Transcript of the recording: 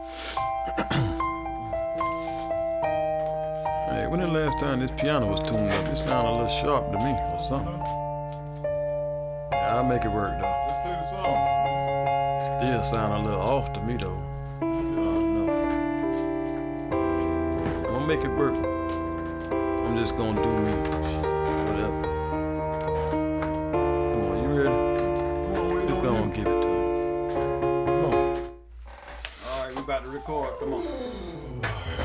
Hey, when the last time this piano was tuned up, it sounded a little sharp to me or something. Yeah, I'll make it work though. Let's play the song. Still sound a little off to me though. I don't know. I'm gonna make it work. I'm just gonna do me. Whatever. Come on, you ready? Come on, Just gonna give it to him. Come on. Alright, we about to record. Come on.